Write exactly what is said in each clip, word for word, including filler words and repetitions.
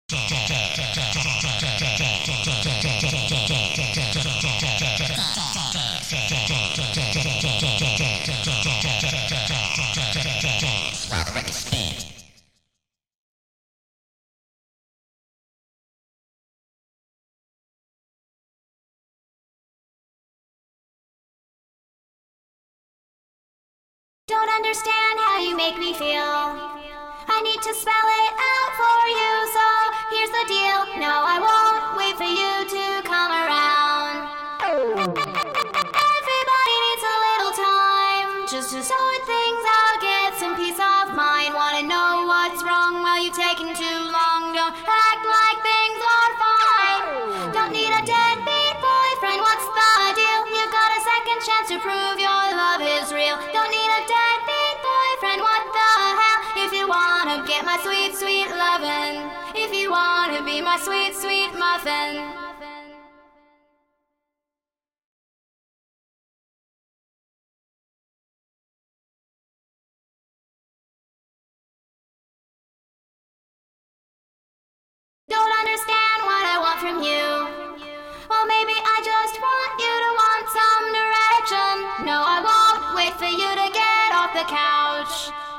Don't understand how you make me feel. I need to spell it out for you, so here's the deal. No, I won't wait for you to come around. Everybody needs a little time just to sort things out, get some peace of mind. Wanna know what's wrong? Well, you're taking too long. Don't act like things are fine. Don't need a deadbeat boyfriend. What's the deal? You got a second chance to prove your love is real. Don't need a deadbeat boyfriend. What the hell? If you wanna get my sweet, sweet lovin', if you wanna be my sweet, sweet muffin. Don't understand what I want from you. Well, maybe I just want you to want some direction. No, I won't wait for you to get off the couch.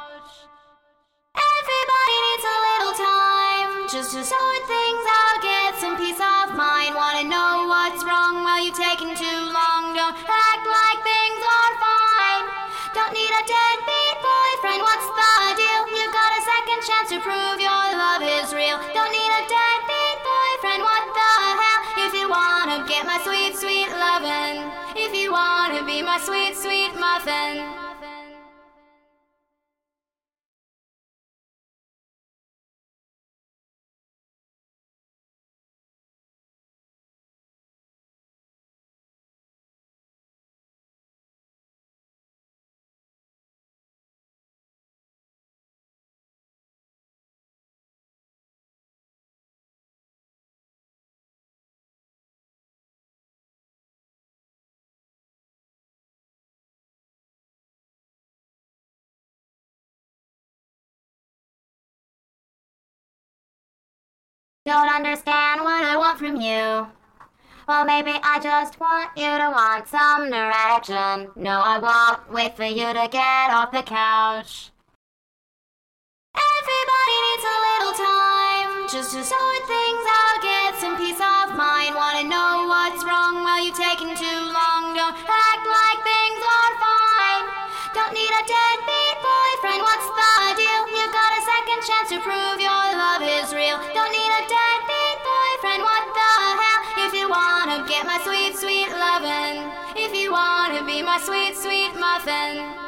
Everybody needs a little time just to sort things out, get some peace of mind. Wanna know what's wrong? Well, you're taking too long. Don't act like things are fine. Don't need a deadbeat boyfriend. What's the deal? You got a second chance to prove your love is real. Don't need a deadbeat boyfriend. What the hell? If you wanna get my sweet, sweet lovin', if you wanna be my sweet, sweet muffin. Don't understand what I want from you. Well, maybe I just want you to want some direction. No, I won't wait for you to get off the couch. Everybody needs a little time just to sort things out, get some peace of mind. Wanna know what's wrong? Well, you're taking too long. Don't act like things are fine. Don't need a deadbeat boyfriend. What's the deal? You got a second chance to prove your love is real. Don't need a deadbeat boyfriend. What the hell? If you wanna get my sweet, sweet lovin', if you wanna be my sweet, sweet muffin.